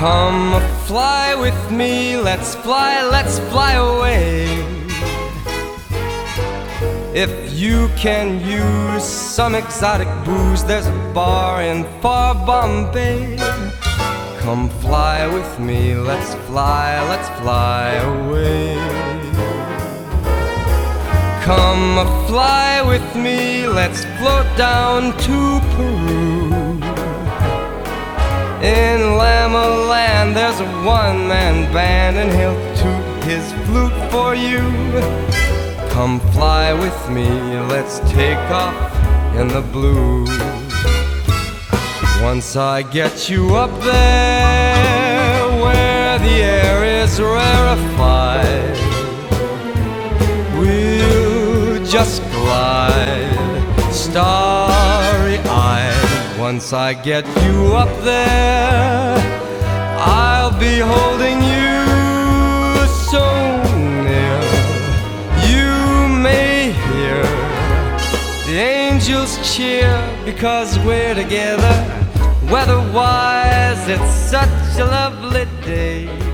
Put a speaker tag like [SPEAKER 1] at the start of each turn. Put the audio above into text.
[SPEAKER 1] Come fly with me, let's fly away. If you can use some exotic booze, there's a bar in far Bombay. Come fly with me, let's fly away. Come fly with me, let's float down to Peru. In Lama Land there's a one-man band, and he'll toot his flute for you. Come fly with me, let's take off in the blue. Once I get you up there where the air is rarefied, we'll just glide starry-eyed. Once I get you up there, I'll be holding you so near. You may hear the angels cheer, because we're together. Weather-wise, it's such a lovely day.